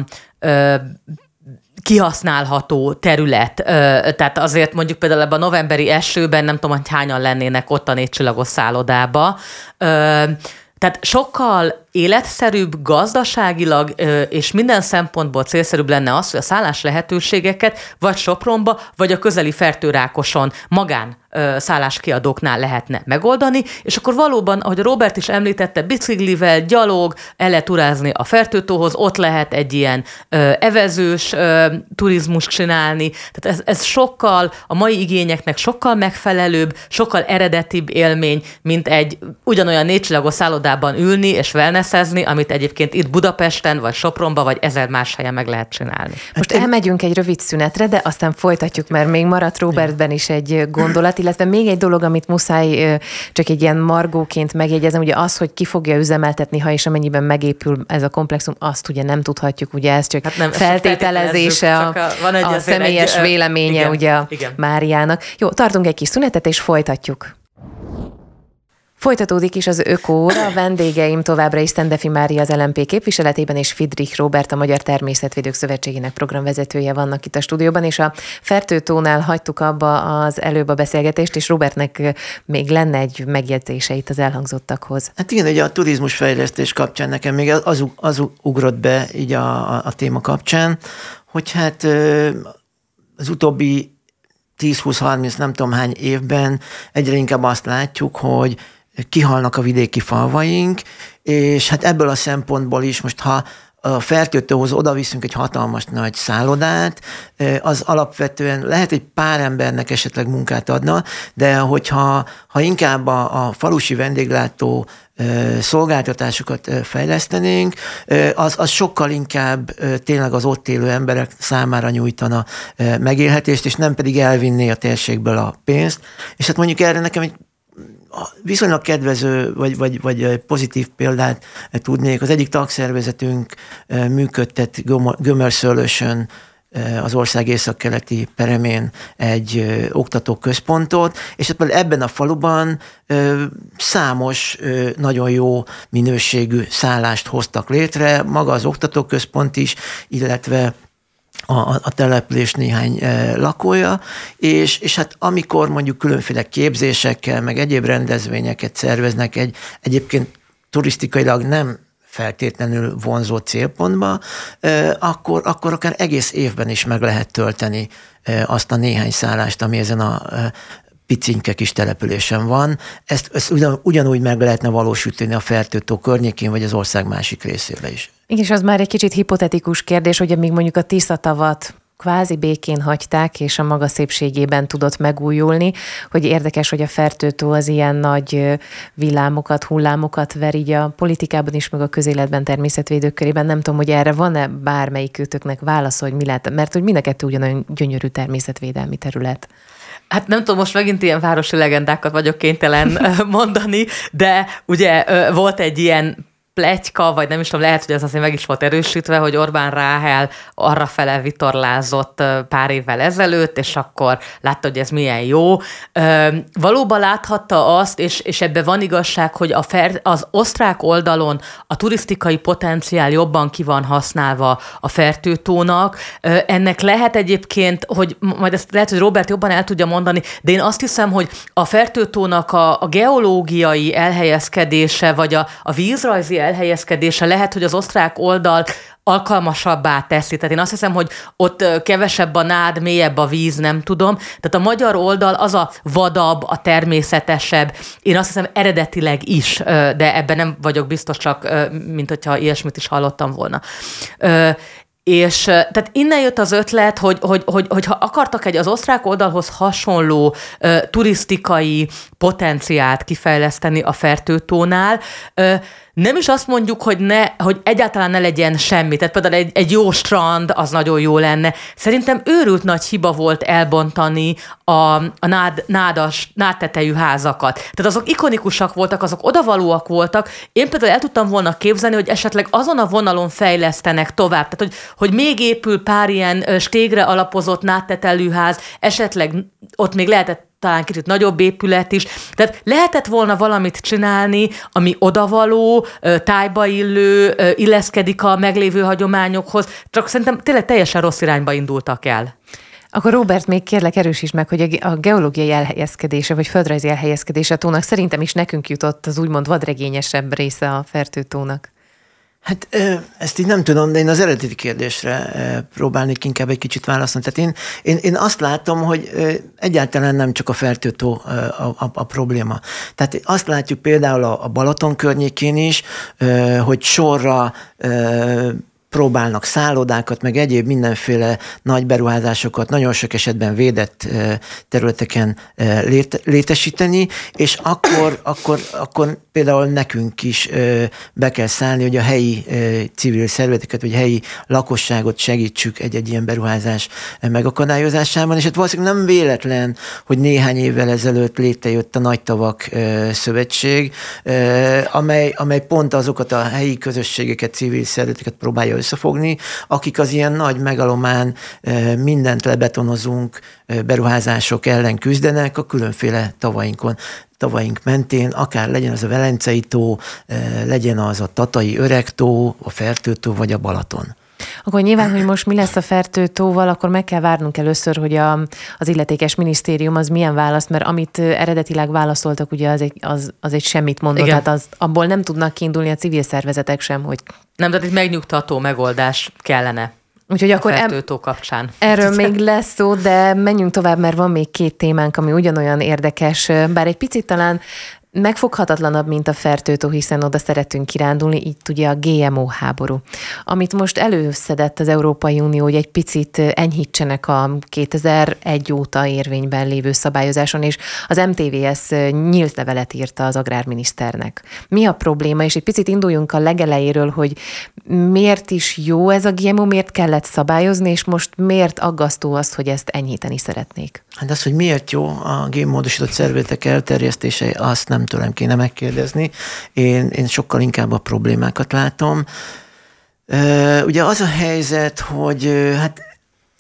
kihasználható terület. Tehát azért mondjuk például ebben a novemberi esőben nem tudom, hogy hányan lennének ott a négycsillagos szállodába. Tehát sokkal életszerűbb, gazdaságilag és minden szempontból célszerűbb lenne az, hogy a szállás lehetőségeket vagy Sopronba, vagy a közeli Fertőrákoson magán szálláskiadóknál lehetne megoldani, és akkor valóban, ahogy Róbert is említette, biciklivel, gyalog, el lehet turázni a Fertőtóhoz, ott lehet egy ilyen ö, evezős ö, turizmus csinálni, tehát ez, ez sokkal, a mai igényeknek sokkal megfelelőbb, sokkal eredetibb élmény, mint egy ugyanolyan négycsillagos szállodában ülni és wellnessezni, amit egyébként itt Budapesten, vagy Sopronba, vagy ezer más helyen meg lehet csinálni. Most elmegyünk egy rövid szünetre, de aztán folytatjuk, mert még maradt Róbertben is egy gondolat, illetve még egy dolog, amit muszáj csak egy ilyen margóként megjegyezem, ugye az, hogy ki fogja üzemeltetni, ha és amennyiben megépül ez a komplexum, azt ugye nem tudhatjuk, ugye ez csak hát nem, feltételezése a, a, a személyes egy, véleménye igen, ugye igen. Máriának. Jó, tartunk egy kis szünetet, és folytatjuk. Folytatódik is az Öko-óra, a vendégeim továbbra is Szendefi Mária az el em pé képviseletében, és Friedrich Róbert, a Magyar Természetvédők Szövetségének programvezetője vannak itt a stúdióban, és a Fertőtónál hagytuk abba az előbb a beszélgetést, és Róbertnek még lenne egy megjegyzése itt az elhangzottakhoz. Hát igen, ugye a turizmusfejlesztés kapcsán nekem még az, az ugrott be így a, a, a téma kapcsán, hogy hát az utóbbi tíz-húsz-harminc nem tudom hány évben egyre inkább azt látjuk, hogy kihalnak a vidéki falvaink, és hát ebből a szempontból is most, ha a Fertőtóhoz oda viszünk egy hatalmas nagy szállodát, az alapvetően lehet egy pár embernek esetleg munkát adna, de hogyha ha inkább a, a falusi vendéglátó szolgáltatásokat fejlesztenénk, az, az sokkal inkább tényleg az ott élő emberek számára nyújtana megélhetést, és nem pedig elvinné a térségből a pénzt. És hát mondjuk erre nekem egy viszonylag kedvező, vagy, vagy, vagy pozitív példát tudnék. Az egyik tagszervezetünk működtet Gömörszőlősön az ország északkeleti peremén egy ö, oktatóközpontot, és ebben a faluban ö, számos ö, nagyon jó minőségű szállást hoztak létre, maga az oktatóközpont is, illetve a, a település néhány e, lakója, és, és hát amikor mondjuk különféle képzésekkel, meg egyéb rendezvényeket szerveznek egy egyébként turisztikailag nem feltétlenül vonzó célpontba, e, akkor, akkor akár egész évben is meg lehet tölteni e, azt a néhány szállást, ami ezen a e, picinke kis településen van. Ezt, ezt ugyan, ugyanúgy meg lehetne valósítani a Fertőtó környékén, vagy az ország másik részébe is. Igen, és az már egy kicsit hipotetikus kérdés, hogy amíg mondjuk a Tiszatavat kvázi békén hagyták, és a maga szépségében tudott megújulni, hogy érdekes, hogy a Fertőtó az ilyen nagy villámokat, hullámokat ver így a politikában is, meg a közéletben, természetvédők körében. Nem tudom, hogy erre van-e bármelyik őtöknek válasz, hogy mi lehet, mert hogy mind a kettő ugyanolyan gyönyörű természetvédelmi terület. Hát nem tudom, most megint ilyen városi legendákat vagyok kénytelen mondani, de ugye volt egy ilyen pletyka, vagy nem is tudom, lehet, hogy ez azért meg is volt erősítve, hogy Orbán Ráhel arrafele vitorlázott pár évvel ezelőtt, és akkor látta, hogy ez milyen jó. Valóban láthatta azt, és, és ebben van igazság, hogy a fer, az osztrák oldalon a turisztikai potenciál jobban ki van használva a Fertőtónak. Ennek lehet egyébként, hogy majd ezt lehet, hogy Robert jobban el tudja mondani, de én azt hiszem, hogy a Fertőtónak a, a geológiai elhelyezkedése, vagy a, a vízrajzi elhelyezkedése lehet, hogy az osztrák oldal alkalmasabbá teszi. Tehát én azt hiszem, hogy ott kevesebb a nád, mélyebb a víz, nem tudom. Tehát a magyar oldal az a vadabb, a természetesebb. Én azt hiszem eredetileg is, de ebben nem vagyok biztos, csak mint hogyha ilyesmit is hallottam volna. És tehát innen jött az ötlet, hogy, hogy, hogy, hogy ha akartak egy az osztrák oldalhoz hasonló uh, turisztikai potenciált kifejleszteni a Fertőtónál, uh, nem is azt mondjuk, hogy, ne, hogy egyáltalán ne legyen semmi. Tehát például egy, egy jó strand, az nagyon jó lenne. Szerintem őrült nagy hiba volt elbontani a, a nád, nádas, nádtetejű házakat. Tehát azok ikonikusak voltak, azok odavalóak voltak. Én például el tudtam volna képzelni, hogy esetleg azon a vonalon fejlesztenek tovább. Tehát, hogy, hogy még épül pár ilyen stégre alapozott nádtetejű ház, esetleg ott még lehetett talán kicsit nagyobb épület is. Tehát lehetett volna valamit csinálni, ami odavaló, tájba illő, illeszkedik a meglévő hagyományokhoz, csak szerintem tényleg teljesen rossz irányba indultak el. Akkor Robert, még kérlek erősíts meg, hogy a geológiai elhelyezkedése, vagy földrajzi elhelyezkedése a tónak szerintem is nekünk jutott az úgymond vadregényesebb része a Fertőtónak. Hát ezt így nem tudom, de én az eredeti kérdésre próbálnék inkább egy kicsit válaszolni. Tehát én, én, én azt látom, hogy egyáltalán nem csak a Fertőtó a, a, a probléma. Tehát azt látjuk például a Balaton környékén is, hogy sorra próbálnak szállodákat, meg egyéb mindenféle nagy beruházásokat, nagyon sok esetben védett területeken létesíteni, és akkor, akkor, akkor például nekünk is be kell szállni, hogy a helyi civil szervezeteket, vagy helyi lakosságot segítsük egy-egy ilyen beruházás megakadályozásában, és hát valószínűleg nem véletlen, hogy néhány évvel ezelőtt létrejött a Nagytavak Szövetség, amely, amely pont azokat a helyi közösségeket, civil szervezeteket próbálja összefogni, akik az ilyen nagy megalomán mindent lebetonozunk, beruházások ellen küzdenek a különféle tavainkon. Tavaink mentén, akár legyen az a Velencei tó, legyen az a Tatai Öregtó, a Fertőtó vagy a Balaton. Akkor nyilván, hogy most mi lesz a Fertőtóval, akkor meg kell várnunk először, hogy a, az illetékes minisztérium az milyen választ, mert amit eredetileg válaszoltak, ugye az egy, az, az egy semmit mondott, igen. Tehát az, abból nem tudnak kiindulni a civil szervezetek sem, hogy... Nem, tehát egy megnyugtató megoldás kellene. Úgyhogy akkor a Fertőtó kapcsán. Erről még lesz szó, de menjünk tovább, mert van még két témánk, ami ugyanolyan érdekes, bár egy picit talán megfoghatatlanabb, mint a Fertőtó, hiszen oda szeretünk kirándulni, itt ugye a gé em o háború. Amit most előszedett az Európai Unió, hogy egy picit enyhítsenek a kétezer-egy óta érvényben lévő szabályozáson, és az em té vé es nyílt levelet írta az agrárminiszternek. Mi a probléma? És egy picit induljunk a legelejéről, hogy miért is jó ez a gé em o, miért kellett szabályozni, és most miért aggasztó az, hogy ezt enyhíteni szeretnék? Hát az, hogy miért jó a génmódosított szervezetek elterjesztése, azt nem tőlem kéne megkérdezni. Én, én sokkal inkább a problémákat látom. Ugye az a helyzet, hogy hát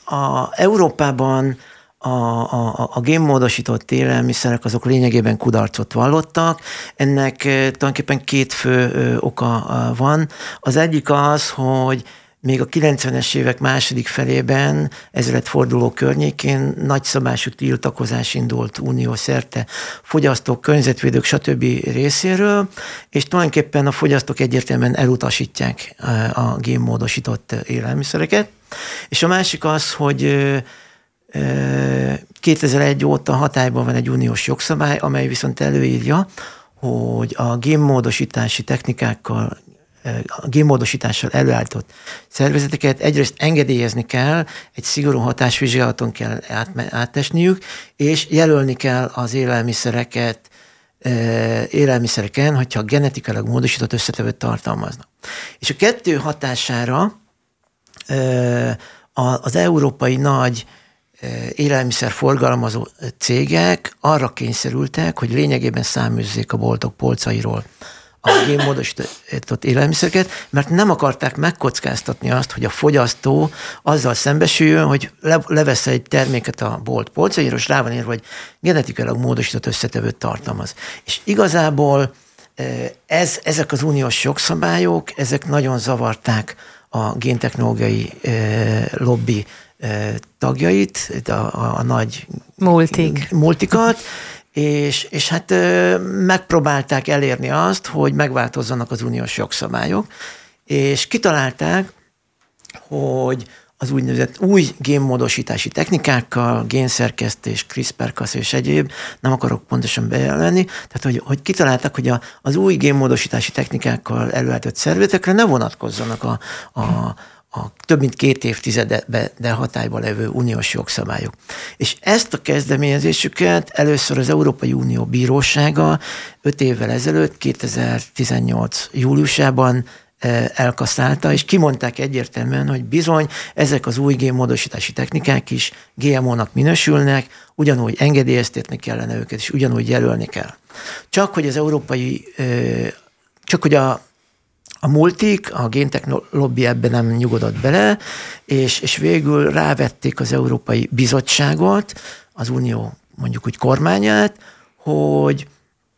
a Európában a, a, a génmódosított élelmiszerek azok lényegében kudarcot vallottak. Ennek tulajdonképpen két fő oka van. Az egyik az, hogy még a kilencvenes évek második felében, ezredforduló környékén nagyszabású tiltakozás indult uniós szerte fogyasztók, környezetvédők, stb. Részéről, és tulajdonképpen a fogyasztók egyértelműen elutasítják a génmódosított élelmiszereket. És a másik az, hogy kétezer-egy óta hatályban van egy uniós jogszabály, amely viszont előírja, hogy a génmódosítási technikákkal, a génmódosítással előállított szervezeteket egyrészt engedélyezni kell, egy szigorú hatásvizsgálaton kell átesniük, és jelölni kell az élelmiszereket, élelmiszereken, hogyha genetikailag módosított összetevőt tartalmaznak. És a kettő hatására az európai nagy élelmiszer forgalmazó cégek arra kényszerültek, hogy lényegében száműzzék a boltok polcairól a génmódosított élelmiszereket, mert nem akarták megkockáztatni azt, hogy a fogyasztó azzal szembesüljön, hogy levesz egy terméket a bolt polcairól, és rá van írva, hogy genetikailag módosított összetevőt tartalmaz. És igazából ez, ezek az uniós jogszabályok, ezek nagyon zavarták a géntechnológiai lobby tagjait, a, a, a nagy Multik. multikat, és, és hát megpróbálták elérni azt, hogy megváltozzanak az uniós jogszabályok, és kitalálták, hogy az úgynevezett új génmódosítási technikákkal, génszerkesztés, CRISPR-Cas és egyéb, nem akarok pontosan bejelenni, tehát hogy, hogy kitalálták, hogy a, az új génmódosítási technikákkal előállított szervezetekre ne vonatkozzanak a, a a több mint két évtizede hatályban levő uniós jogszabályok. És ezt a kezdeményezésüket először az Európai Unió Bírósága öt évvel ezelőtt, kétezer-tizennyolc júliusában elkaszálta, és kimondták egyértelműen, hogy bizony ezek az új génmódosítási technikák is gé em ó-nak minősülnek, ugyanúgy engedélyeztetni kellene őket, és ugyanúgy jelölni kell. Csak hogy az európai, csak hogy a A multik, a géntechnológia ebben nem nyugodott bele, és, és végül rávették az Európai Bizottságot, az Unió mondjuk úgy kormányát, hogy,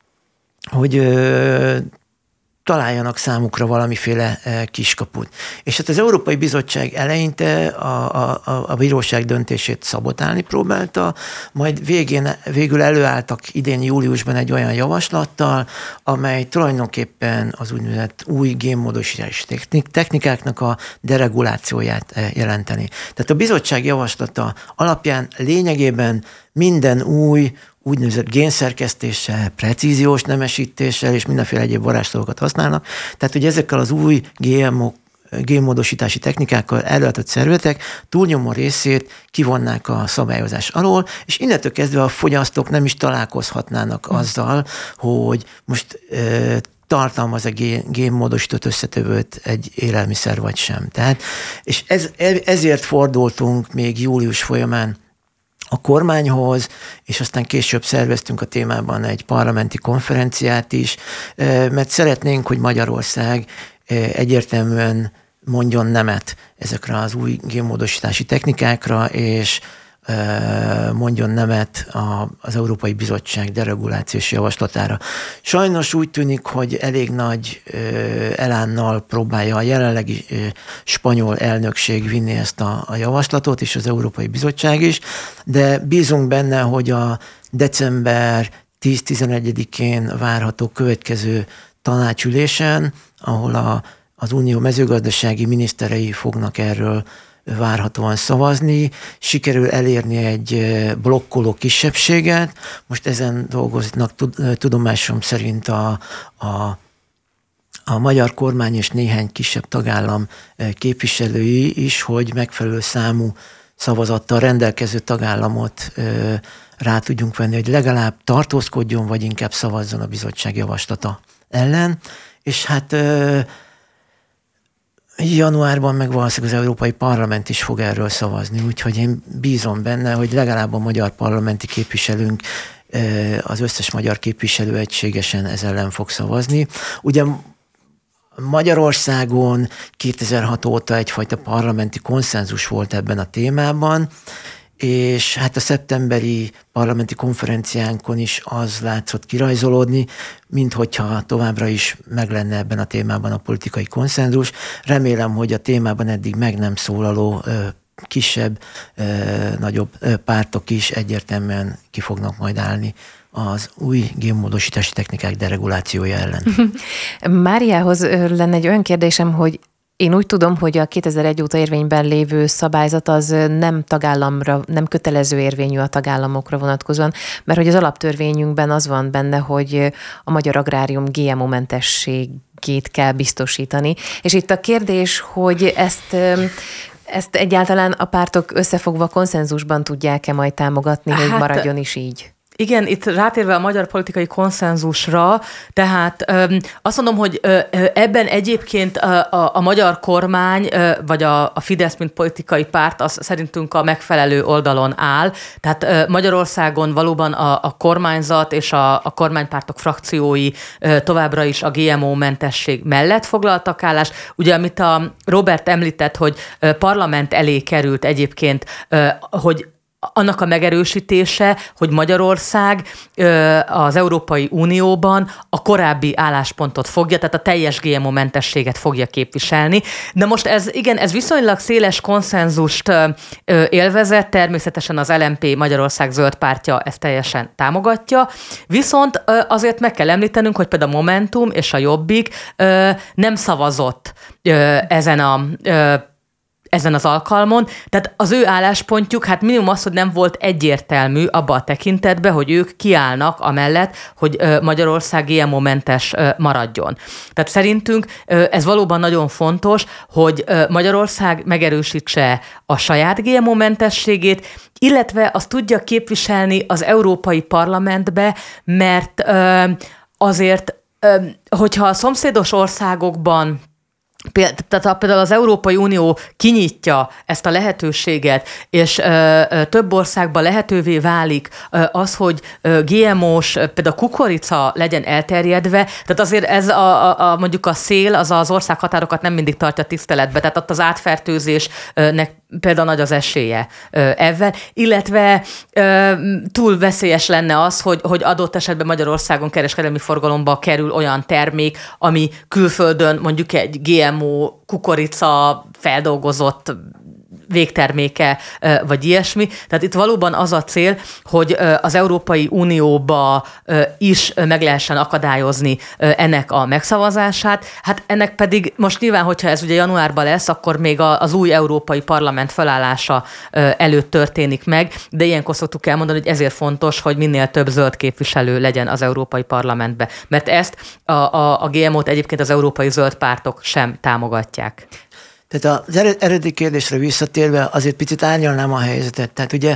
hogy ö, találjanak számukra valamiféle kiskaput. És hát az Európai Bizottság eleinte a, a, a bíróság döntését szabotálni próbálta, majd végén, végül előálltak idén júliusban egy olyan javaslattal, amely tulajdonképpen az úgynevezett új génmódosítási technikáknak a deregulációját jelenteni. Tehát a bizottság javaslata alapján lényegében minden új úgynevezett génszerkesztéssel, precíziós nemesítéssel és mindenféle egyéb varázsszavakat használnak. Tehát, hogy ezekkel az új gé em ó, génmódosítási technikákkal előállított szervezetek túlnyomó részét kivonnák a szabályozás alól, és innentől kezdve a fogyasztók nem is találkozhatnának hmm. azzal, hogy most e, tartalmaz-e génmódosított összetevőt egy élelmiszer vagy sem. Tehát, és ez, ezért fordultunk még július folyamán a kormányhoz, és aztán később szerveztünk a témában egy parlamenti konferenciát is, mert szeretnénk, hogy Magyarország egyértelműen mondjon nemet ezekre az új génmódosítási technikákra, és mondjon nemet az Európai Bizottság deregulációs javaslatára. Sajnos úgy tűnik, hogy elég nagy elánnal próbálja a jelenlegi spanyol elnökség vinni ezt a, a javaslatot, és az Európai Bizottság is, de bízunk benne, hogy a december tíz-tizenegyedikén várható következő tanácsülésen, ahol a, az Unió mezőgazdasági miniszterei fognak erről várhatóan szavazni, sikerül elérni egy blokkoló kisebbséget. Most ezen dolgoznak tudomásom szerint a, a, a magyar kormány és néhány kisebb tagállam képviselői is, hogy megfelelő számú szavazattal rendelkező tagállamot rá tudjunk venni, hogy legalább tartózkodjon, vagy inkább szavazzon a bizottság javaslata ellen. És hát januárban meg valószínűleg az Európai Parlament is fog erről szavazni, úgyhogy én bízom benne, hogy legalább a magyar parlamenti képviselőnk, az összes magyar képviselő egységesen ez ellen fog szavazni. Ugye Magyarországon kétezer-hat óta egyfajta parlamenti konszenzus volt ebben a témában, és hát a szeptemberi parlamenti konferenciánkon is az látszott kirajzolódni, minthogyha továbbra is meg lenne ebben a témában a politikai konszenzus. Remélem, hogy a témában eddig meg nem szólaló kisebb, nagyobb pártok is egyértelműen ki fognak majd állni az új génmódosítási technikák deregulációja ellen. Máriához lenne egy olyan kérdésem, hogy én úgy tudom, hogy a kétezer-egy óta érvényben lévő szabályzat az nem tagállamra, nem kötelező érvényű a tagállamokra vonatkozóan, mert hogy az alaptörvényünkben az van benne, hogy a magyar agrárium gé em o-mentességét kell biztosítani. És itt a kérdés, hogy ezt... Ezt egyáltalán a pártok összefogva konszenzusban tudják-e majd támogatni, hát, hogy maradjon is így? Igen, itt rátérve a magyar politikai konszenzusra, tehát ö, azt mondom, hogy ö, ebben egyébként a, a, a magyar kormány, ö, vagy a, a Fidesz, mint politikai párt, az szerintünk a megfelelő oldalon áll. Tehát ö, Magyarországon valóban a, a kormányzat és a, a kormánypártok frakciói ö, továbbra is a gé em o-mentesség mellett foglaltak állást. Ugye, amit a Robert említett, hogy ö, parlament elé került egyébként, ö, hogy annak a megerősítése, hogy Magyarország az Európai Unióban a korábbi álláspontot fogja, tehát a teljes gé em o-mentességet fogja képviselni. De most ez, igen, ez viszonylag széles konszenzust élvezett, természetesen az el em pé Magyarország zöld pártja ezt teljesen támogatja, viszont azért meg kell említenünk, hogy például a Momentum és a Jobbik nem szavazott ezen a ezen az alkalmon, tehát az ő álláspontjuk, hát minimum az, hogy nem volt egyértelmű abba a tekintetben, hogy ők kiállnak amellett, hogy Magyarország gé em o-mentes maradjon. Tehát szerintünk ez valóban nagyon fontos, hogy Magyarország megerősítse a saját gé em o-mentességét, illetve azt tudja képviselni az Európai Parlamentbe, mert azért, hogyha a szomszédos országokban tehát például az Európai Unió kinyitja ezt a lehetőséget, és ö, ö, több országban lehetővé válik ö, az, hogy ö, gé em o-s, például kukorica legyen elterjedve, tehát azért ez a, a, a, mondjuk a szél, az az országhatárokat nem mindig tartja tiszteletbe, tehát ott az átfertőzésnek például nagy az esélye ebben, illetve ö, túl veszélyes lenne az, hogy, hogy adott esetben Magyarországon kereskedelmi forgalomba kerül olyan termék, ami külföldön mondjuk egy gé em o kukorica feldolgozott végterméke, vagy ilyesmi. Tehát itt valóban az a cél, hogy az Európai Unióba is meg lehessen akadályozni ennek a megszavazását. Hát ennek pedig most nyilván, hogyha ez ugye januárban lesz, akkor még az új Európai Parlament felállása előtt történik meg, de ilyenkor szoktuk elmondani, hogy ezért fontos, hogy minél több zöld képviselő legyen az Európai Parlamentbe. Mert ezt a, a, a gé em o-t egyébként az európai zöld pártok sem támogatják. Tehát az eredeti kérdésre visszatérve azért picit árnyalnám a helyzetet. Tehát ugye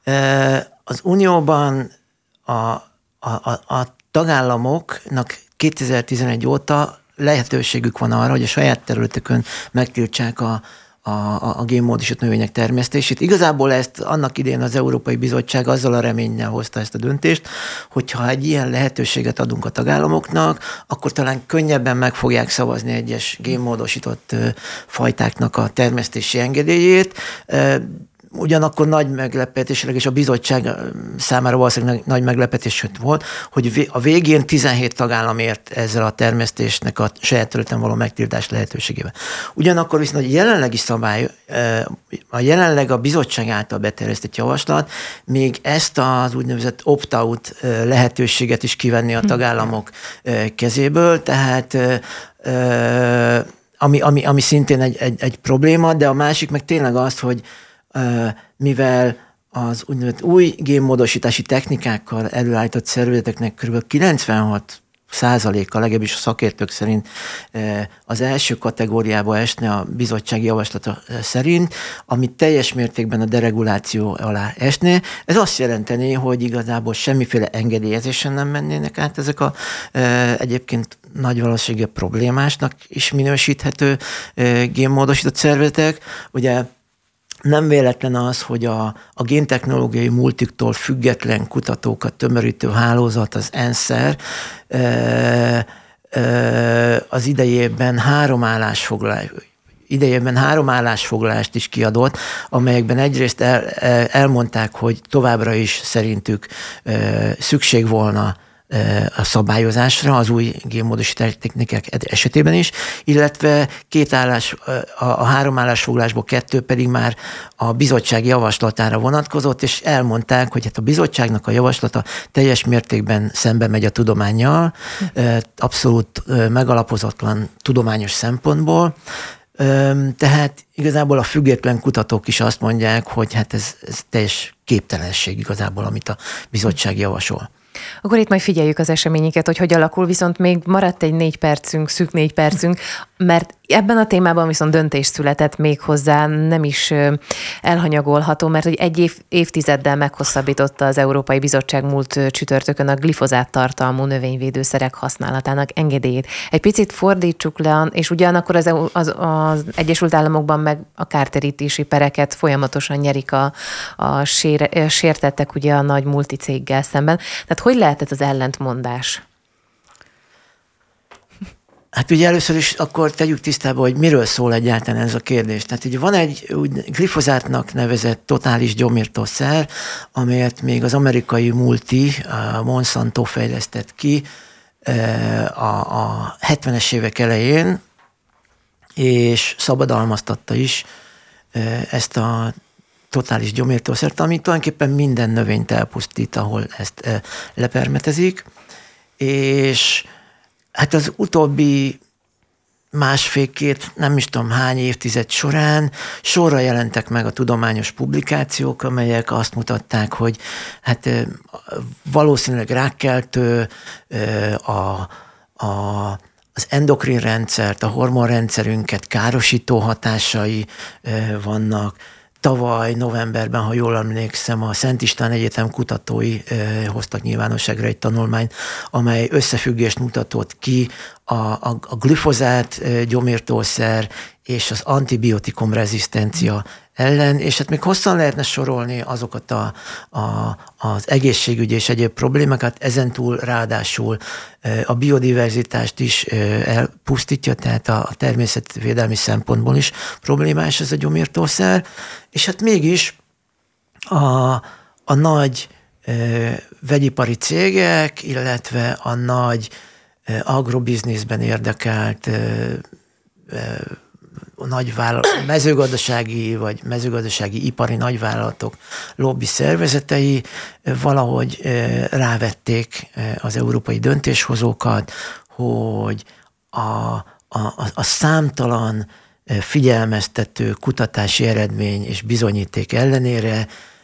az Unióban a, a, a, a tagállamoknak kétezer-tizenegy óta lehetőségük van arra, hogy a saját területükön megtiltsák a, a, a génmódosított növények termesztését. Igazából ezt annak idén az Európai Bizottság azzal a reménnyel hozta ezt a döntést, hogyha egy ilyen lehetőséget adunk a tagállamoknak, akkor talán könnyebben meg fogják szavazni egyes génmódosított fajtáknak a termesztési engedélyét. Ugyanakkor nagy meglepetés, és a bizottság számára valószínűleg nagy meglepetés volt, hogy a végén tizenhét tagállam ért ezzel a termesztésnek a saját területen való megtiltás lehetőségével. Ugyanakkor viszont a jelenlegi szabály, a jelenleg a bizottság által beterjesztett javaslat még ezt az úgynevezett opt-out lehetőséget is kivenni a tagállamok kezéből, tehát ami, ami, ami szintén egy, egy, egy probléma, de a másik meg tényleg az, hogy mivel az úgynevezett új génmódosítási technikákkal előállított szervezeteknek kb. kilencvenhat százaléka, legalábbis a szakértők szerint az első kategóriába esne a bizottsági javaslata szerint, ami teljes mértékben a dereguláció alá esne. Ez azt jelenteni, hogy igazából semmiféle engedélyezésen nem mennének át ezek a egyébként nagy valószínűséggel problémásnak is minősíthető génmódosított szervezetek. Ugye nem véletlen az, hogy a, a géntechnológiai multiktól független kutatókat tömörítő hálózat, az ENSZER, e, az idejében három állásfoglalás, idejében három állásfoglalást is kiadott, amelyekben egyrészt el, elmondták, hogy továbbra is szerintük szükség volna a szabályozásra, az új génmódosítási technikák esetében is, illetve két állás, a, a három állásfoglalásból kettő pedig már a bizottság javaslatára vonatkozott, és elmondták, hogy hát a bizottságnak a javaslata teljes mértékben szembe megy a tudománnyal, abszolút megalapozatlan tudományos szempontból. Tehát igazából a független kutatók is azt mondják, hogy hát ez, ez teljes képtelenség igazából, amit a bizottság javasol. Akkor itt majd figyeljük az eseményeket, hogy hogy alakul, viszont még maradt egy négy percünk, szűk négy percünk, mert ebben a témában viszont döntés született még hozzá, nem is elhanyagolható, mert hogy egy év, évtizeddel meghosszabbította az Európai Bizottság múlt csütörtökön a glifozát tartalmú növényvédőszerek használatának engedélyét. Egy picit fordítsuk le, és ugyanakkor az, az, az Egyesült Államokban meg a kártérítési pereket folyamatosan nyerik a, a sér, sértettek ugye a nagy multicéggel szemben. Tehát hogy lehet ez az ellentmondás? Hát ugye először is akkor tegyük tisztába, hogy miről szól egyáltalán ez a kérdés. Tehát ugye van egy úgy glifozátnak nevezett totális gyomírtószer, amelyet még az amerikai multi, a Monsanto fejlesztett ki a, a hetvenes évek elején, és szabadalmaztatta is ezt a totális gyomírtószert, ami tulajdonképpen minden növényt elpusztít, ahol ezt lepermetezik, és hát az utóbbi másfél-két, nem is tudom hány évtized során sorra jelentek meg a tudományos publikációk, amelyek azt mutatták, hogy hát valószínűleg rákkeltő, a, a, az endokrin rendszert, a hormonrendszerünket károsító hatásai vannak. Tavaly novemberben, ha jól emlékszem, a Szent István Egyetem kutatói eh, hoztak nyilvánosságra egy tanulmányt, amely összefüggést mutatott ki a, a, a glifozát eh, gyomírtószer és az antibiotikum rezisztencia ellen, és hát még hosszan lehetne sorolni azokat a, a, az egészségügyi és egyéb problémákat, ezentúl ráadásul a biodiverzitást is elpusztítja, tehát a természetvédelmi szempontból is problémás ez a gyomírtószer, és hát mégis a, a nagy vegyipari cégek, illetve a nagy agrobizniszben érdekelt nagy vállalatok, mezőgazdasági vagy mezőgazdasági ipari nagyvállalatok lobby szervezetei valahogy rávették az európai döntéshozókat, hogy a, a, a számtalan figyelmeztető kutatási eredmény és bizonyíték ellenére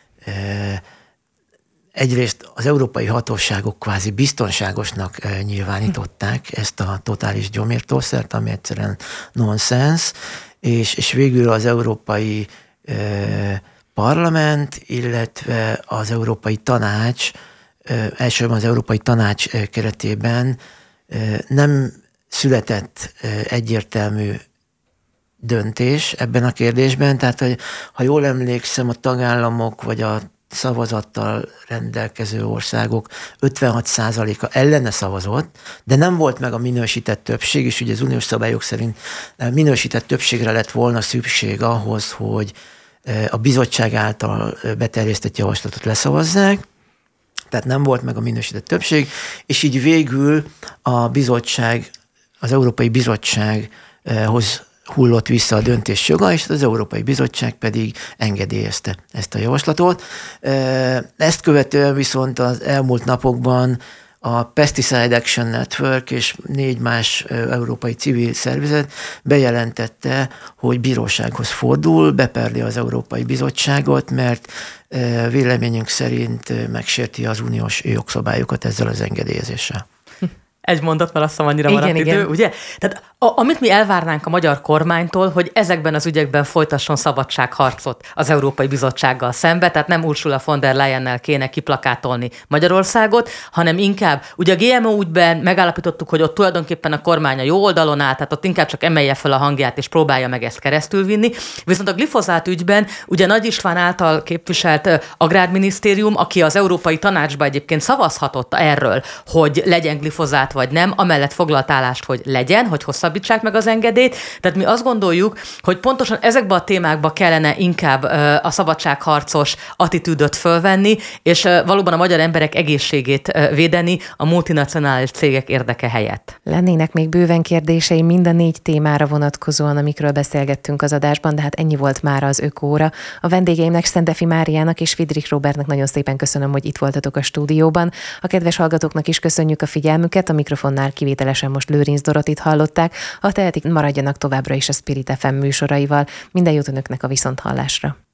egyrészt az európai hatóságok kvázi biztonságosnak nyilvánították ezt a totális gyomírtószert, ami egyszerűen nonsens, és, és végül az Európai Parlament, illetve az Európai Tanács, elsősorban az Európai Tanács keretében nem született egyértelmű döntés ebben a kérdésben, tehát hogy, ha jól emlékszem, a tagállamok vagy a szavazattal rendelkező országok ötvenhat százaléka ellene szavazott, de nem volt meg a minősített többség, és ugye az uniós szabályok szerint minősített többségre lett volna szükség ahhoz, hogy a bizottság által beterjesztett javaslatot leszavazzák, tehát nem volt meg a minősített többség, és így végül a bizottság, az Európai Bizottsághoz hullott vissza a döntés joga, és az Európai Bizottság pedig engedélyezte ezt a javaslatot. Ezt követően viszont az elmúlt napokban a Pesticide Action Network és négy más európai civil szervezet bejelentette, hogy bírósághoz fordul, beperli az Európai Bizottságot, mert véleményünk szerint megsérti az uniós jogszabályokat ezzel az engedélyezéssel. Egy mondat, mert azt hiszem annyira maradt idő, ugye? Tehát A, amit mi elvárnánk a magyar kormánytól, hogy ezekben az ügyekben folytasson szabadságharcot az Európai Bizottsággal szembe, tehát nem Ursula von der Leyennel kéne kiplakátolni Magyarországot, hanem inkább, ugye a gé em o ügyben megállapítottuk, hogy ott tulajdonképpen a kormány a jó oldalon áll, tehát ott inkább csak emelje fel a hangját és próbálja meg ezt keresztülvinni. Viszont a glifozát ügyben ugye Nagy István által képviselt agrárminisztérium, aki az Európai Tanácsban egyébként szavazhatott erről, hogy legyen glifozát vagy nem, amellett foglalt állást, hogy legyen, hogy hosszabbítsák meg az engedélyt. Tehát mi azt gondoljuk, hogy pontosan ezekben a témákban kellene inkább a szabadságharcos attitűdöt fölvenni, és valóban a magyar emberek egészségét védeni a multinacionális cégek érdeke helyett. Lennének még bőven kérdései mind a négy témára vonatkozóan, amikről beszélgettünk az adásban, de hát ennyi volt már az Ökóra. A vendégeimnek, Szentefi Máriának és Fidrich Róbertnek nagyon szépen köszönöm, hogy itt voltatok a stúdióban. A kedves hallgatóknak is köszönjük a figyelmüket, a mikrofonnál kivételesen most Lőrinc Dorotit hallották. Ha tehetik, maradjanak továbbra is a Spirit ef em műsoraival. Minden jót önöknek a viszonthallásra.